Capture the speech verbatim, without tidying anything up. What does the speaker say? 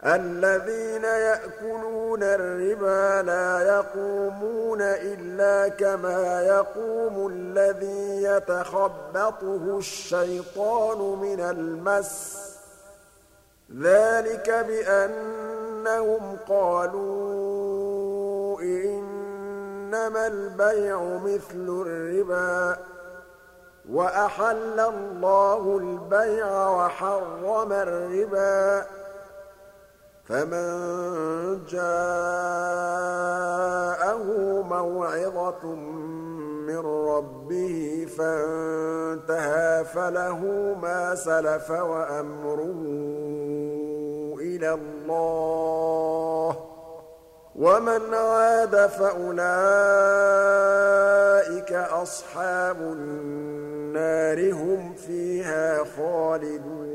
الذين يأكلون الربا لا يقومون إلا كما يقوم الذي يتخبطه الشيطان من المس ذلك بأنهم قالوا إنما البيع مثل الربا وأحل الله البيع وحرم الربا فمن جاءه موعظة من ربه فانتهى فله ما سلف وأمره إلى الله ومن عاد فأولئك أصحاب النار هم فيها خالدون